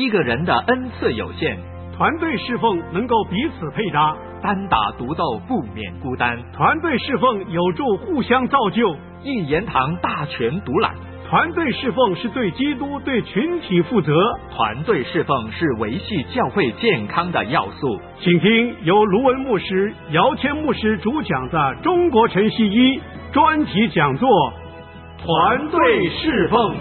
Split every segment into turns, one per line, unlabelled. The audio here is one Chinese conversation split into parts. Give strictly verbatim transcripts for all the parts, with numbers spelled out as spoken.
一个人的恩赐有限，
团队侍奉能够彼此配搭，
单打独斗不免孤单。
团队侍奉有助互相造就，
一言堂大权独揽。
团队侍奉是对基督、对群体负责。
团队侍奉是维系教会健康的要素。
请听由卢文牧师、姚谦牧师主讲的《中国晨曦一》专题讲座《团队侍奉》。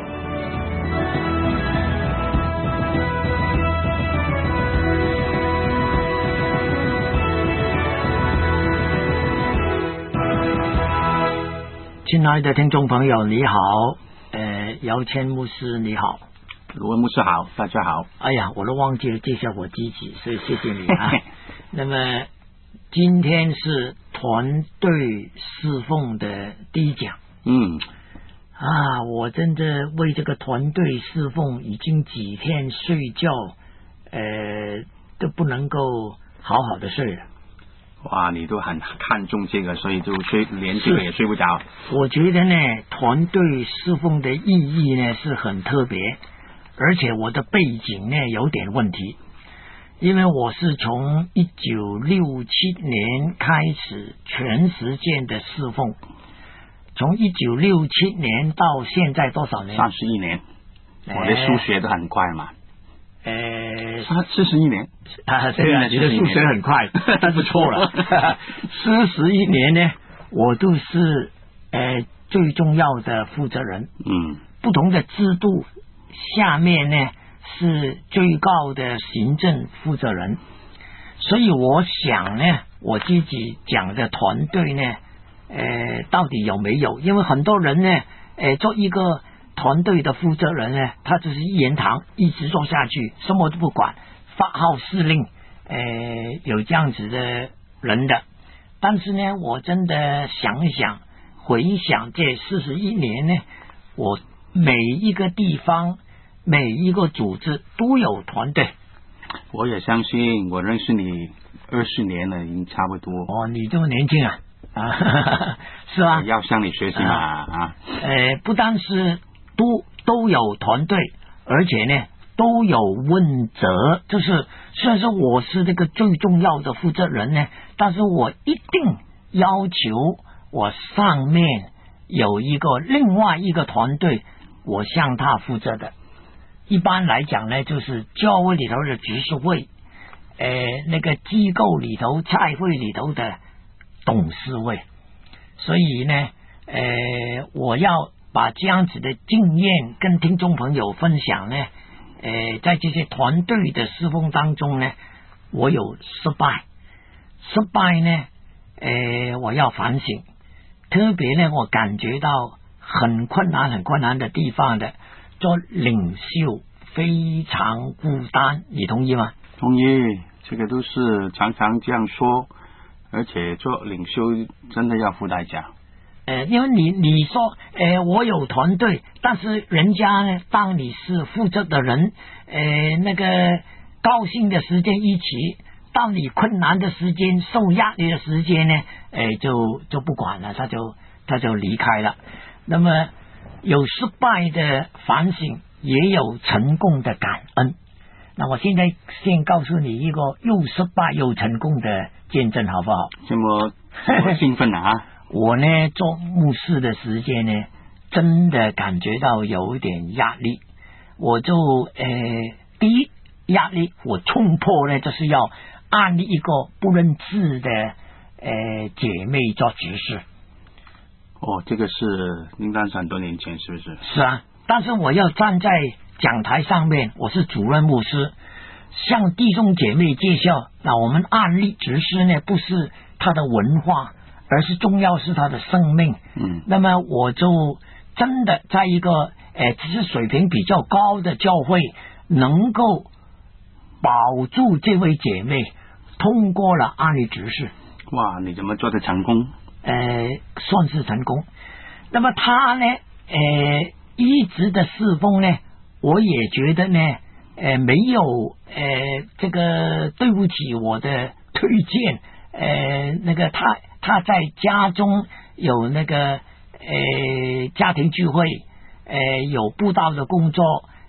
亲爱的听众朋友，你好。呃，姚谦牧师你好，
卢文牧师好，大家好。
哎呀，我都忘记了介绍我自己，所以谢谢你啊。那么今天是团队侍奉的第一讲。
嗯，
啊，我真的为这个团队侍奉已经几天睡觉，呃，都不能够好好的睡了。
哇，你都很看重这个，所以就睡连这个也睡不着。
我觉得呢，团队侍奉的意义呢是很特别，而且我的背景呢有点问题，因为我是从一九六七年开始全时间的侍奉，从一九六七年到现在多少年？
三十一年。我的数学都很快嘛。
呃，
四十一年
啊，对啊，你的数学很快，不错了。四十一年呢，我都是呃最重要的负责人。
嗯，
不同的制度下面呢是最高的行政负责人，所以我想呢，我自己讲的团队呢，呃，到底有没有？因为很多人呢，呃，做一个团队的负责人呢，他只是一言堂，一直做下去，什么都不管，发号施令，呃，有这样子的人的。但是呢，我真的想一想，回想这四十一年呢，我每一个地方、每一个组织都有团队。
我也相信，我认识你二十年了，已经差不多。
哦，你这么年轻啊！啊，是吧？
要向你学习嘛啊！
呃，不单是都都有团队，而且呢都有问责，就是虽然说我是这个最重要的负责人呢，但是我一定要求我上面有一个另外一个团队，我向他负责的。一般来讲呢，就是教会里头的执事会，呃，那个机构里头菜会里头的董事会，所以呢，呃，我要把这样子的经验跟听众朋友分享呢，呃，在这些团队的侍奉当中呢，我有失败，失败呢，呃，我要反省，特别呢，我感觉到很困难、很困难的地方的，做领袖非常孤单，你同意吗？
同意，这个都是常常这样说，而且做领袖真的要付代价。
呃，因为你你说，呃，我有团队，但是人家呢，当你是负责的人，呃，那个高兴的时间一起，当你困难的时间、受压力的时间呢，呃，就就不管了，他就他就离开了。那么有失败的反省，也有成功的感恩。那我现在先告诉你一个又失败又成功的见证，好不好？
这么这么兴奋啊！
我呢做牧师的时间呢，真的感觉到有一点压力。我就呃，第一压力我冲破呢，就是要安利一个不认识的呃姐妹做执事。
哦，这个是应当是很多年前，是不是？
是啊，但是我要站在讲台上面，我是主任牧师，向弟兄姐妹介绍，那我们安利执事呢，不是他的文化，而是重要是他的生命。
嗯，
那么我就真的在一个呃知识水平比较高的教会，能够保住这位姐妹，通过了安利执事。
哇，你怎么做的成功？
呃，算是成功。那么他呢，呃，一直的侍奉呢，我也觉得呢，呃，没有呃这个对不起我的推荐。呃，那个他他在家中有那个呃家庭聚会，呃有布道的工作，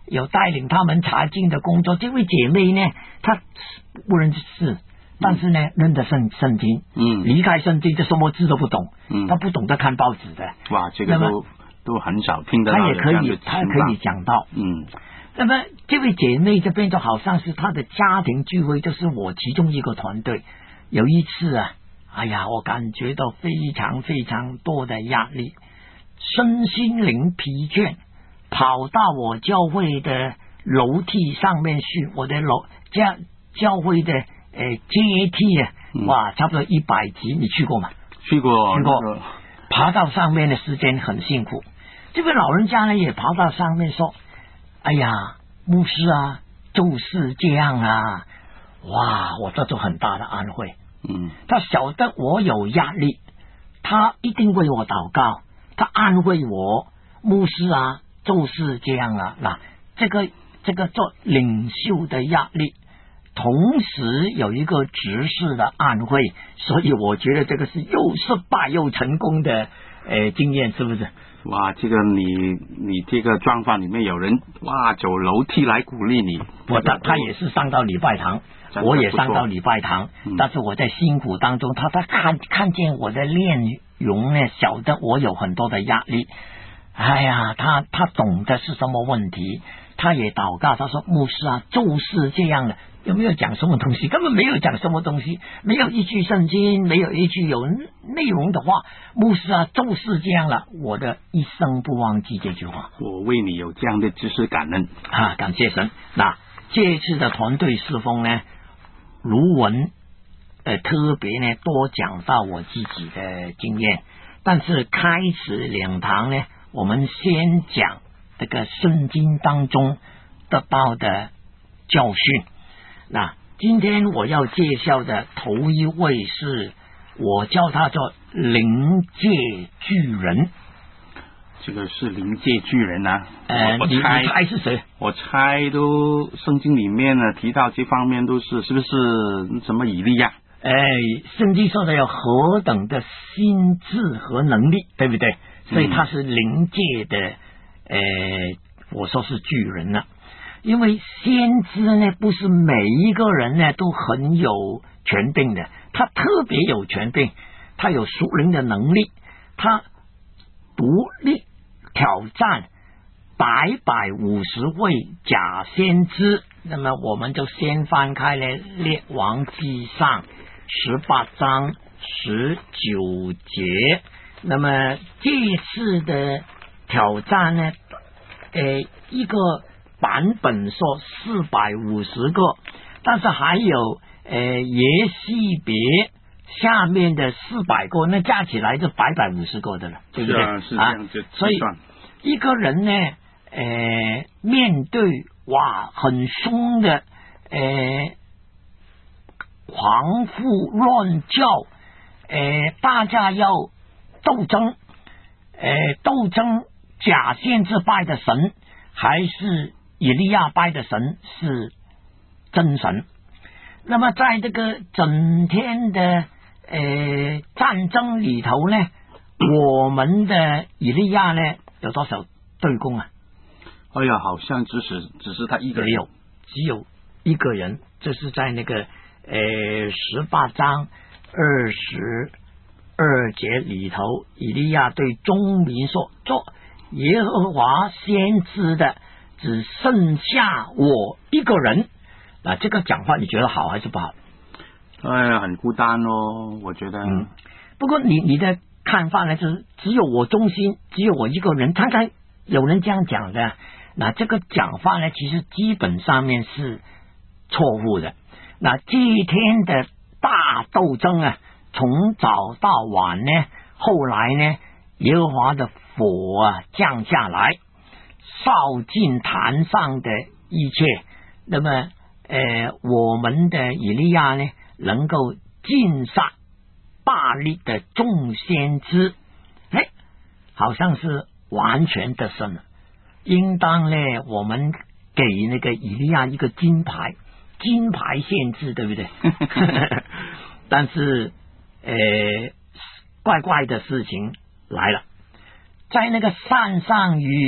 有带领他们查经的工作。这位姐妹呢，她不认识，但是呢，认得圣圣经，
嗯，
离开圣经就什么字都不懂，
嗯，
她不懂得看报纸的。
哇，这个都都很少听得到。
她也可以，她可以讲到，
嗯。
那么这位姐妹这边就好像是她的家庭聚会，就是我其中一个团队。有一次啊，哎呀，我感觉到非常非常多的压力，身心灵疲倦，跑到我教会的楼梯上面去，我的楼教教会的呃阶梯啊，嗯、哇，差不多一百级，你去过吗？
去过，
去过。爬到上面的时间很辛苦。这位老人家呢也爬到上面说：“哎呀，牧师啊，就是这样啊。”哇，我这就很大的安慰。
嗯，
他晓得我有压力，他一定为我祷告，他安慰我，牧师啊，就是这样啊。那这个这个做领袖的压力，同时有一个执事的安慰，所以我觉得这个是又失败又成功的呃经验，是不是？
哇，这个你你这个状况里面有人哇走楼梯来鼓励你，
我他他也是上到礼拜堂，我也上到礼拜堂，嗯、但是我在辛苦当中，他他看看见我的面容呢，晓得我有很多的压力。哎呀，他他懂得是什么问题，他也祷告，他说牧师啊，就是这样的。有没有讲什么东西？根本没有讲什么东西，没有一句圣经，没有一句有内容的话。牧师啊，就是这样了，我的一生不忘记这句话。
我为你有这样的知识感恩
啊，感谢神。那这一次的团队侍奉呢，卢文呃特别呢多讲到我自己的经验，但是开始两堂呢，我们先讲这个圣经当中得到的教训。那今天我要介绍的头一位是我叫他做灵界巨人。
这个是灵界巨人啊？
呃，
我猜
你猜是谁？
我猜都圣经里面呢提到这方面都是是不是什么以利亚？
哎，圣经说的有何等的心智和能力，对不对？所以他是灵界的，呃，我说是巨人了、啊。因为先知呢，不是每一个人呢都很有权柄的，他特别有权柄，他有属灵的能力，他独立挑战百百五十位假先知。那么我们就先翻开了列王纪上十八章十九节。那么这次的挑战呢，呃，一个版本说四百五十个，但是还有呃耶西别下面的四百个，那加起来就百百五十个的了，对不对？
是啊，是这样子、啊。
所以一个人呢，呃，面对哇很凶的呃狂呼乱叫，呃，大家要斗争，呃，斗争假先知拜的神还是以利亚拜的神是真神。那么在这个整天的呃战争里头呢，我们的以利亚呢有多少对攻啊？
哎呀，好像只是只是他一个人，
没有，只有一个人，这是在那个呃十八章二十二节里头，以利亚对众民说：做耶和华先知的只剩下我一个人。那这个讲话你觉得好还是不好？
哎呀，很孤单哦，我觉得。
嗯，不过你你的看法呢，就是只有我中心，只有我一个人。常常有人这样讲的，那这个讲法呢，其实基本上面是错误的。那这一天的大斗争啊，从早到晚呢，后来呢，耶和华的火啊降下来，烧尽坛上的一切。那么呃，我们的以利亚呢，能够尽杀巴力的众先知，哎，好像是完全得胜了。应当呢，我们给那个以利亚一个金牌，金牌先知，对不对？但是，呃，怪怪的事情来了，在那个山上与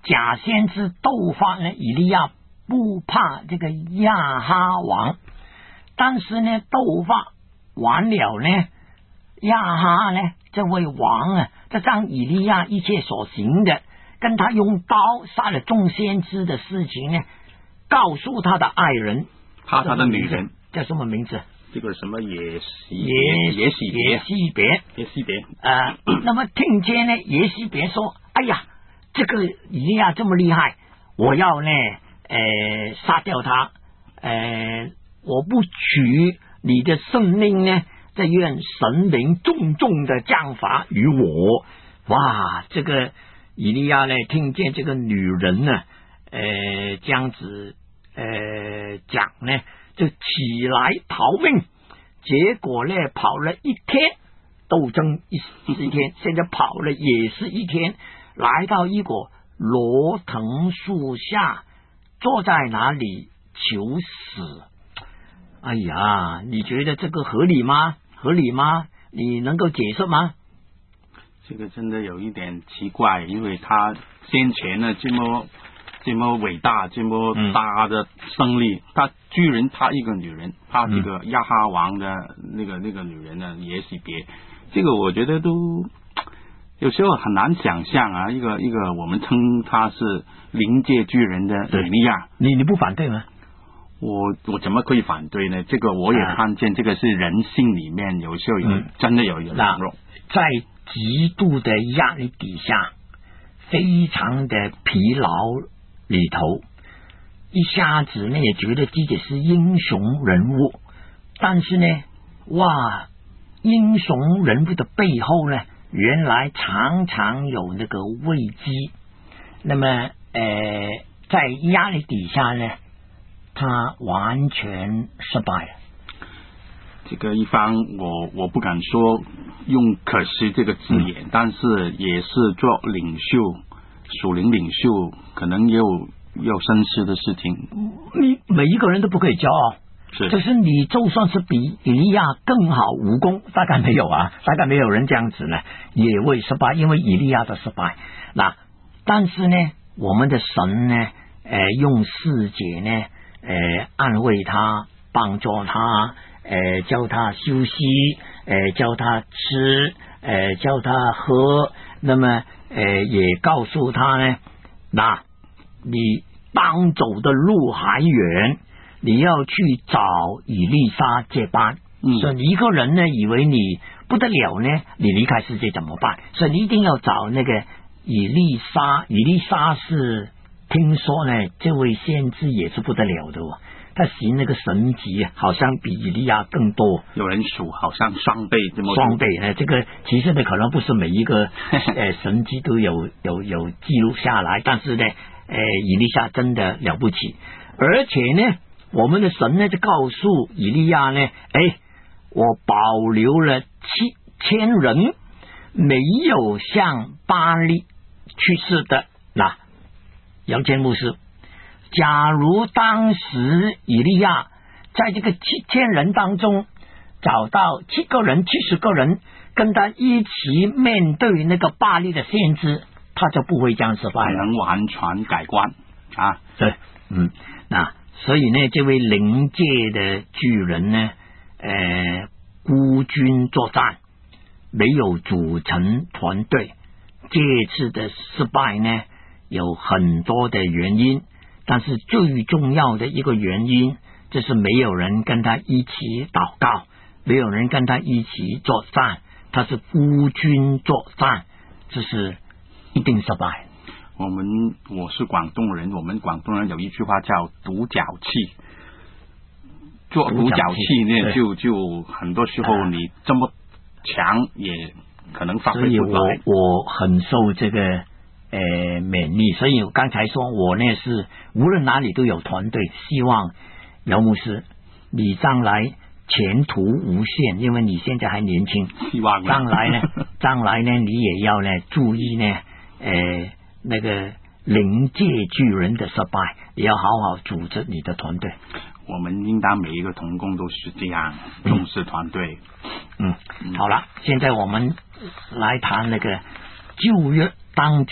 假先知斗发呢，以利亚不怕这个亚哈王，但是呢，斗发完了呢，亚哈呢这位王啊，这让以利亚一切所行的，跟他用刀杀了众先知的事情呢，告诉他的爱人，
怕他的女人
叫什么名字？
这个什么耶西
耶
耶西别
耶西别
耶西别
呃，那么听见呢，耶西别说，哎呀，这个以利亚这么厉害，我要呢，呃，杀掉他，呃，我不取你的生命呢，这愿神灵重重的降罚于我。哇，这个以利亚呢，听见这个女人呢，呃，这样子呃讲呢，就起来逃命，结果呢，跑了一天，斗争一一天，现在跑了也是一天，来到一个罗藤树下，坐在哪里求死。哎呀，你觉得这个合理吗？合理吗？你能够解释吗？
这个真的有一点奇怪，因为他先前呢这么这么伟大这么大的胜利，嗯、他居然怕一个女人，怕这个亚哈王的那个那个女人呢耶洗别，这个我觉得都有时候很难想象啊，一个一个我们称他是灵界巨人的以利亚，
你你不反对吗？
我我怎么可以反对呢？这个我也看见，这个是人性里面有时候有、嗯、真的有有软弱，
在极度的压力底下，非常的疲劳里头，一下子呢也觉得自己是英雄人物，但是呢，哇，英雄人物的背后呢，原来常常有那个危机。那么，呃，在压力底下呢，他完全失败了。
这个一方我我不敢说用可惜这个字眼、嗯、但是也是做领袖属灵领袖可能也有有深思的事情。
你每一个人都不可以骄傲，
是
就是你就算是比以利亚更好武功，大概没有啊，大概没有人这样子呢，也会失败，因为以利亚的失败。那但是呢，我们的神呢，呃，用世界呢，呃，安慰他，帮助他，呃，教他休息，呃，教他吃，呃，教他喝，那么呃，也告诉他呢，那你当走的路还远，你要去找以利沙接班。嗯，所以一个人呢，以为你不得了呢，你离开世界怎么办？所以你一定要找那个以利沙。以利沙是听说呢，这位先知也是不得了的哦。他行那个神迹，好像比以利亚更多。
有人数，好像双倍这么多。
双倍呢？这个其实呢，可能不是每一个呃神迹都有有有记录下来，但是呢，呃，以利亚真的了不起。而且呢，我们的神呢就告诉以利亚呢，哎，我保留了七千人，没有向巴力去世的。那杨坚牧师。假如当时以利亚在这个七千人当中找到七个人、七十个人跟他一起面对那个巴力的先知，他就不会这样失败了，
能完全改观啊！
对，嗯，那所以呢，这位灵界的巨人呢，呃，孤军作战，没有组成团队。这次的失败呢，有很多的原因。但是最重要的一个原因，就是没有人跟他一起祷告，没有人跟他一起作战，他是孤军作战，这是一定失败。
我们我是广东人，我们广东人有一句话叫独角戏，做独角戏呢，就就很多时候你这么强也可能发挥不来。所以我
我很受这个。呃，勉励，所以我刚才说我呢是无论哪里都有团队，希望姚牧师你将来前途无限，因为你现在还年轻，
希望
将来呢，将来呢你也要呢注意呢，呃，那个灵界巨人的失败，也要好好组织你的团队。
我们应当每一个同工都是这样重视团队。
嗯，嗯好了，现在我们来谈那个旧约当中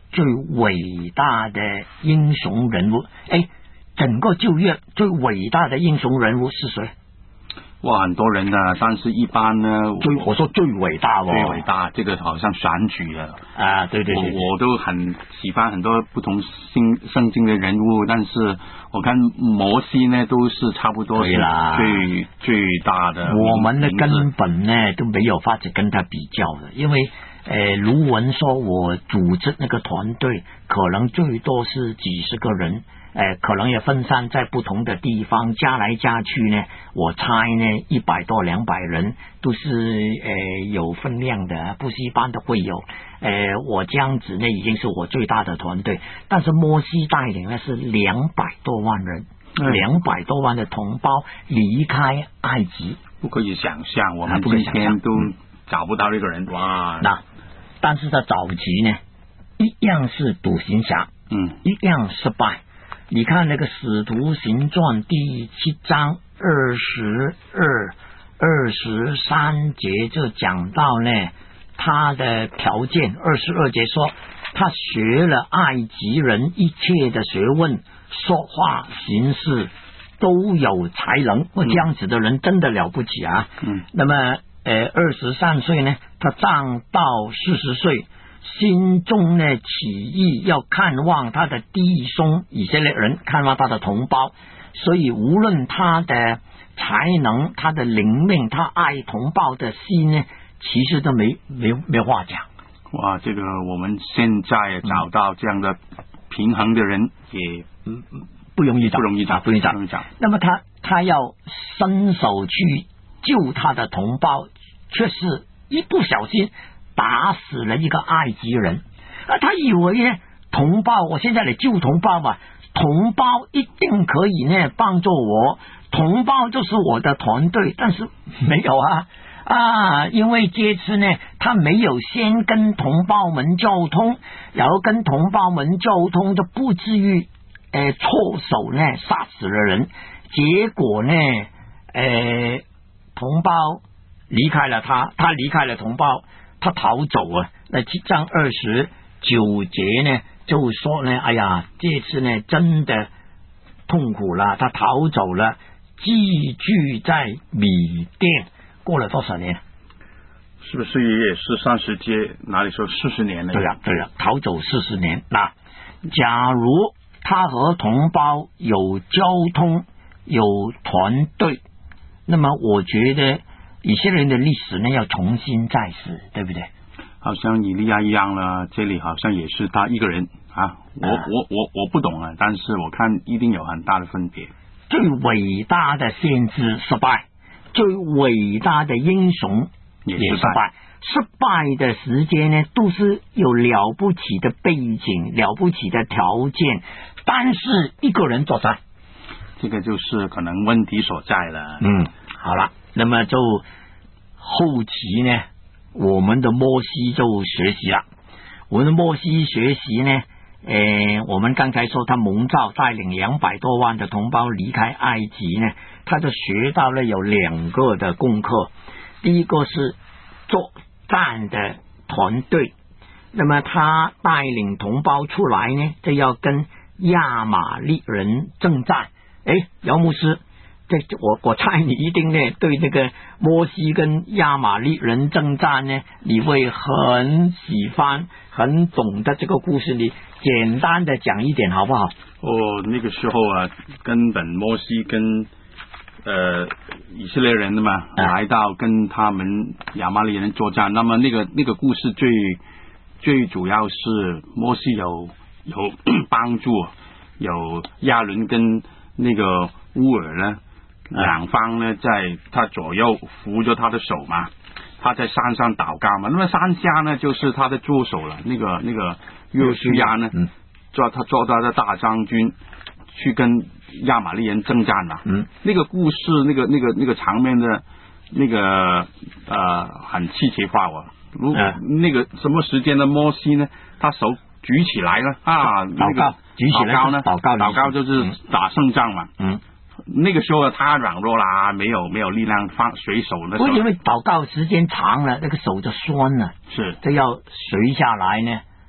最伟大的英雄人物。哎，整个旧约最伟大的英雄人物是谁？
哇，很多人的，但是一般呢，
最我说最伟大哦，
最伟大，这个好像选举了
啊，对对 对, 对，
我我都很喜欢很多不同圣圣经的人物，但是我看摩西呢都是差不多是最最大的。
我们的根本呢都没有法子跟他比较的，因为呃，卢文说我组织那个团队可能最多是几十个人。呃，可能也分散在不同的地方，加来加去呢，我猜呢，一百多两百人都是呃有分量的，不是一般的会有。呃，我这样子呢，已经是我最大的团队，但是摩西带领呢是两百多万人，两、嗯、百多万的同胞离开埃及，
不可以想象，我们今天都找不到这个人。哇！
那但是在早期呢，一样是独行侠，
嗯，
一样失败。你看那个《使徒行传》第七章二十二、二十三节就讲到呢，他的条件。二十二节说，他学了埃及人一切的学问，说话行事都有才能。嗯、这样子的人真的了不起啊！
嗯，
那么呃，二十三岁呢，他长到四十岁。心中呢起意要看望他的弟兄以色列人，看望他的同胞，所以无论他的才能、他的灵命、他爱同胞的心呢，其实都没没没话讲。
哇，这个我们现在找到这样的平衡的人也
嗯不容易找，
不容易找，
不容易找。那么他他要伸手去救他的同胞，却是一不小心打死了一个埃及人啊！他以为呢，同胞，我现在来救同胞吧，同胞一定可以呢帮助我，同胞就是我的团队。但是没有啊啊！因为这次呢，他没有先跟同胞们交通，然后跟同胞们交通，就不至于呃错手呢杀死了人。结果呢，呃，同胞离开了他，他离开了同胞。他逃走啊！那七章二十九节呢，就说呢，哎呀，这次呢真的痛苦了，他逃走了，寄居在米甸，过了多少年？
是不是也是三十节？哪里说四十年了？
对了，对了，逃走四十年。那假如他和同胞有交通、有团队，那么我觉得以色列人的历史呢要重新再试，对不对？
好像以利亚一样了，这里好像也是他一个人啊。我、啊、我我我不懂啊，但是我看一定有很大的分别。
最伟大的先知失败，最伟大的英雄也失败。失败的时间呢，都是有了不起的背景、了不起的条件，但是一个人作战，
这个就是可能问题所在了。
嗯，好了。那么就后期呢，我们的摩西就学习了。我们的摩西学习呢，呃，我们刚才说他蒙召带领两百多万的同胞离开埃及呢，他就学到了有两个的功课。第一个是作战的团队，那么他带领同胞出来呢，就要跟亚玛力人征战。哎，姚牧师。这我我猜你一定呢对那个摩西跟亚玛力人征战呢，你会很喜欢、很懂得这个故事。你简单的讲一点好不好？
哦，那个时候啊，根本摩西跟呃以色列人的嘛，啊、来到跟他们亚玛力人作战。那么那个那个故事最最主要是摩西有有帮助，有亚伦跟那个乌尔呢。两方呢，在他左右扶着他的手嘛，他在山上祷告嘛。那么山下呢，就是他的助手了。那个那个约书亚呢，嗯，做他做他的大将军，去跟亚玛力人征战了。
嗯，
那个故事，那个那个那个场面的，那个呃，很气切化哦。如果、嗯、那个什么时间的摩西呢，他手举起来了啊，
祷告，举起来
祷告呢，
祷告
祷告就是打胜仗嘛。
嗯。
那个时候他软弱啦，没有没有力量放水手的时候，
因为祷告时间长了，那个手就酸了，
是
这要垂下来呢，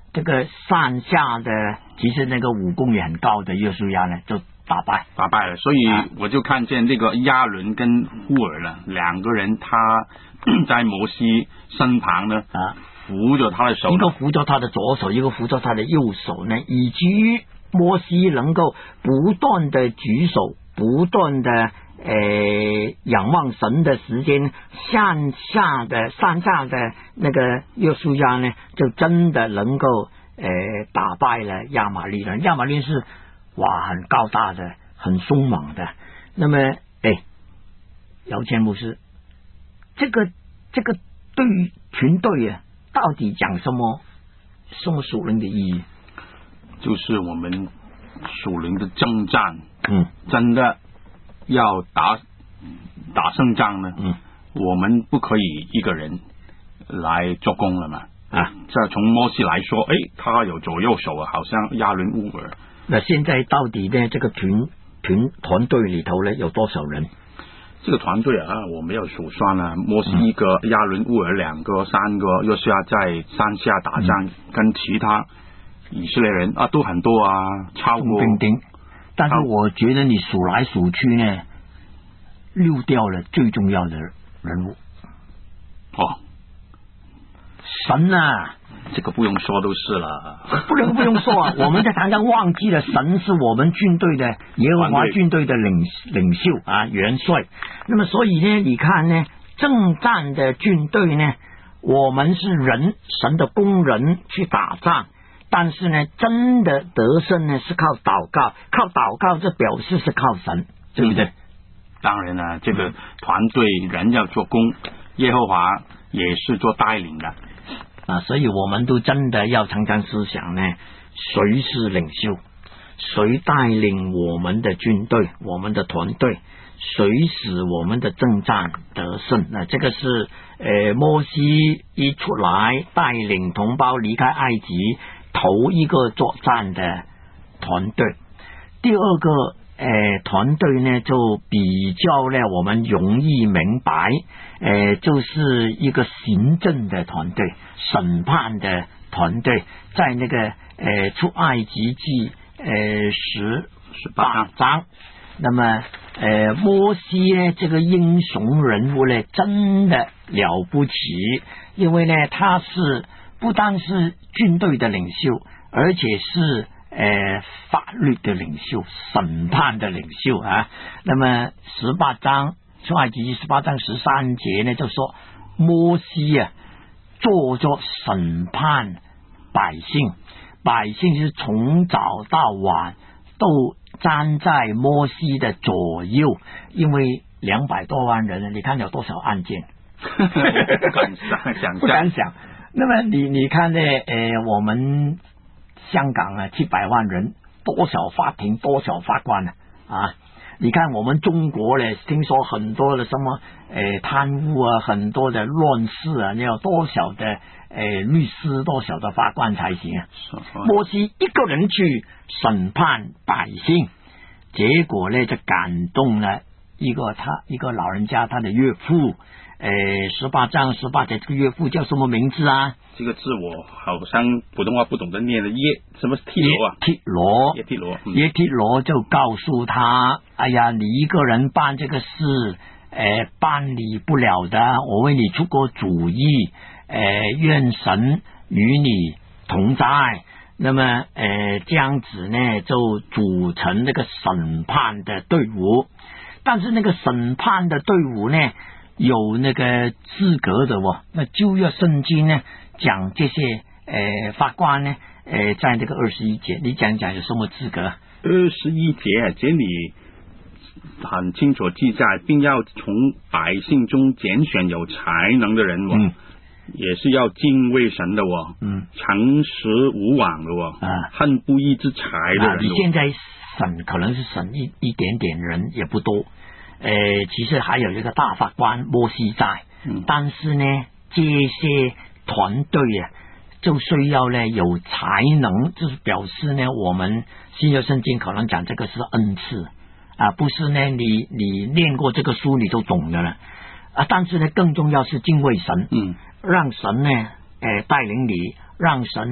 这个山下的其实那个武功也很高的约书亚呢，就打败
打败了。所以我就看见这个亚伦跟户尔呢两个人，他在摩西身旁呢啊扶着他的手，
一个扶着他的左手，一个扶着他的右手呢，以及摩西能够不断的举手，不断的呃仰望神的时间，山下的山下的那个约书亚呢，就真的能够呃打败了亚玛力人。亚玛力是哇很高大的，很凶猛的。那么哎，姚谦牧师，这个这个对于群队啊，到底讲什么什么属灵的意义？
就是我们属灵的征战，
嗯，真
的要打打胜仗呢，
嗯，
我们不可以一个人来做工了嘛。啊，这从摩西来说，哎，他有左右手啊，好像亚伦、乌尔。
那现在到底呢？这个群群团队里头呢，有多少人？
这个团队啊，我没有数算了。摩西一个，亚伦、乌尔两个，三个，约书亚在山下打仗，嗯、跟其他以色列人啊都很多啊，超过。
丁丁，但是我觉得你数来数去呢，溜掉了最重要的人物。
哦，
神啊！
这个不用说都是了，
不能不用说啊！我们在常常忘记了，神是我们军队的耶和华军队的领领袖啊，元帅。那么所以呢，你看呢，征战的军队呢，我们是人神的工人去打仗，但是呢，真的得胜呢是靠祷告，靠祷告这表示是靠神，对不对？嗯、
当然了，这个团队人要做工，耶和华也是做带领的。
啊，所以我们都真的要常常思想呢，谁是领袖，谁带领我们的军队，我们的团队，谁使我们的征战得胜？那这个是呃，摩西一出来带领同胞离开埃及头一个作战的团队。第二个呃团队呢，就比较呢我们容易明白，呃，就是一个行政的团队。审判的团队，在那个呃出埃及记呃十十八章，那么呃摩西呢这个英雄人物呢真的了不起，因为呢他是不单是军队的领袖，而且是呃法律的领袖，审判的领袖啊。那么十八章出埃及记十八章十三节呢就说摩西啊做着审判百姓，百姓是从早到晚都站在摩西的左右，因为两百多万人，你看有多少案件？
不敢想象，
不敢想。那么你你看呢？呃，我们香港啊，七百万人，多少法庭，多少法官啊？啊！你看我们中国呢，听说很多的什么呃贪污啊，很多的乱事啊，你有多少的呃律师，多少的法官才行啊？摩西一个人去审判百姓，结果呢就感动了一个他一个老人家，他的岳父。呃，十八章十八节，这个岳父叫什么名字啊？
这个字我好像普通话不懂得念的，耶什么剃罗啊？
剃罗，
耶剃罗，
嗯、耶剃罗就告诉他：哎呀，你一个人办这个事，呃，办理不了的，我为你出过主意，呃，愿神与你同在。那么，呃，这样子呢，就组成那个审判的队伍。但是那个审判的队伍呢？有那个资格的哦，那旧约圣经呢讲这些呃法官呢，呃在这个二十一节，你讲讲有什么资格？
二十一节这里很清楚记载，并要从百姓中拣选有才能的人哦，嗯、也是要敬畏神的哦，嗯，诚实无妄的哦，啊，恨不义之财的人、哦啊。
你现在审可能是审一一点点人也不多。呃，其实还有一个大法官摩西在，嗯、但是呢，这些团队啊，就需要呢有才能，就是表示呢，我们新约圣经可能讲这个是恩赐啊，不是呢，你你念过这个书你就懂的了啊。但是呢，更重要是敬畏神，嗯，让神呢，呃，带领你，让神呢，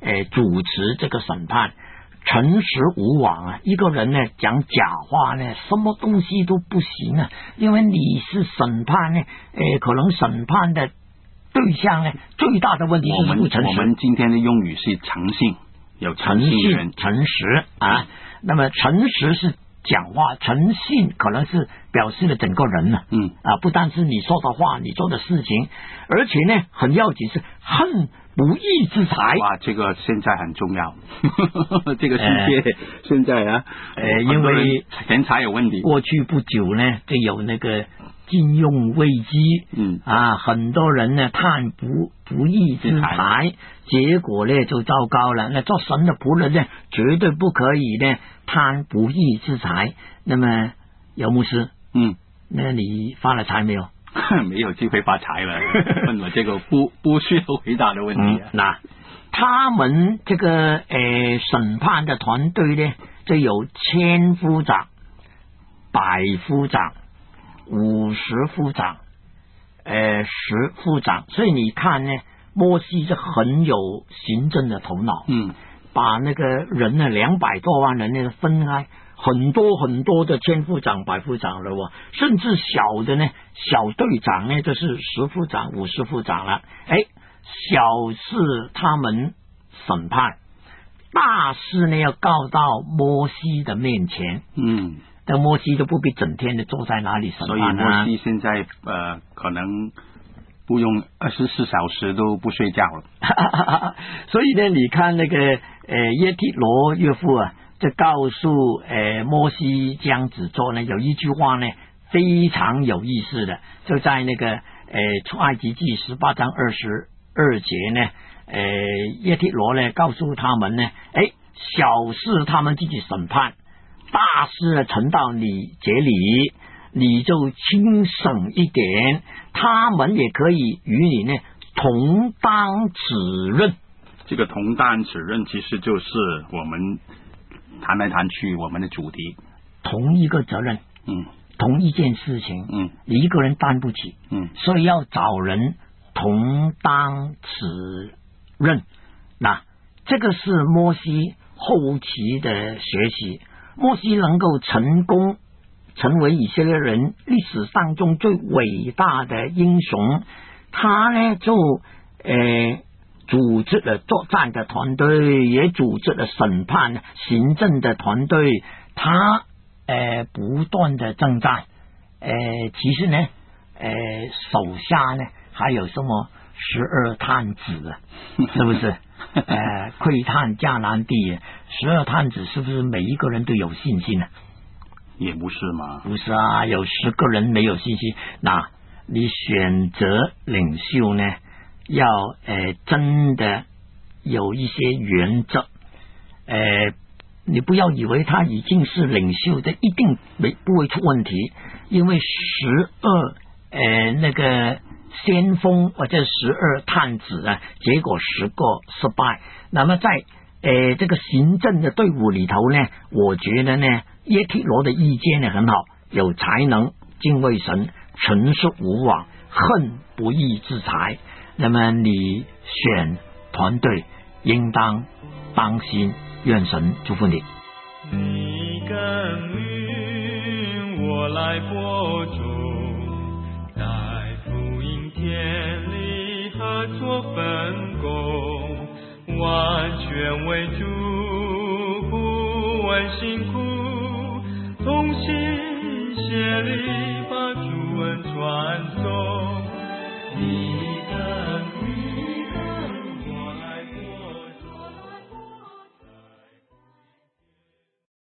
呃主持这个审判。诚实无枉啊！一个人呢讲假话呢，什么东西都不行啊，因为你是审判呢，呃，可能审判的对象呢，最大的问题就是不诚实。
我们今天的用语是诚信，有
诚信、诚实啊。那么诚实是讲话，诚信可能是表示了整个人呢，
嗯
啊，不单是你说的话，你做的事情，而且呢，很要紧是恨不义之财。
哇，这个现在很重要，这个世界、呃、现在啊，
呃，因为
钱财有问题。
过去不久呢，就有那个金融危机，
嗯
啊，很多人呢贪不不义之财，结果呢就糟糕了。那做神的仆人呢，绝对不可以呢贪不义之财。那么姚牧师，
嗯，
那你发了财没有？
没有机会发财了，问我这个不不需要回答的问题、啊。
那、嗯、他们这个呃审判的团队呢，就有千夫长、百夫长、五十夫长、呃十夫长，所以你看呢，摩西是很有行政的头脑，
嗯，
把那个人呢两百多万人呢分开。很多很多的千夫长、百夫长了哦，甚至小的呢，小队长呢，就是十夫长、五十夫长了。哎，小事他们审判，大事呢要告到摩西的面前。
嗯，
但摩西都不必整天的坐在哪里审判、啊、
所以摩西现在呃可能不用二十四小时都不睡觉了。
所以呢，你看那个呃耶提罗岳父啊。这告诉呃摩西这样子做呢，有一句话呢非常有意思的，就在那个呃出埃及记十八章二十二节呢，呃耶提罗呢告诉他们呢，哎，小事他们自己审判，大事呢呈到你这里，你就轻省一点，他们也可以与你呢同当此任。
这个同当此任其实就是我们谈来谈去我们的主题，
同一个责任，
嗯，
同一件事情，
嗯，
你一个人担不起，
嗯，
所以要找人同当此任。那这个是摩西后期的学习，摩西能够成功成为以色列人历史当中最伟大的英雄，他呢就呃。组织了作战的团队，也组织了审判、行政的团队，他呃不断的征战，呃其实呢，呃手下呢还有什么十二探子啊，是不是？呃窥探迦南地，十二探子是不是每一个人都有信心呢、啊？
也不是嘛，
不是啊，有十个人没有信心，那你选择领袖呢？要呃真的有一些原则，呃，你不要以为他已经是领袖的一定没不会出问题，因为十二呃那个先锋或者十二探子啊，结果十个失败。那么在呃这个行政的队伍里头呢，我觉得呢，耶提罗的意见呢很好，有才能、敬畏神、诚实无枉、恨不义之财。那么你选团队应当当心，愿神祝福你。
你耕耘我来播种，在福音田里合作分工，完全为主，不问辛苦，同心协力把主恩传颂。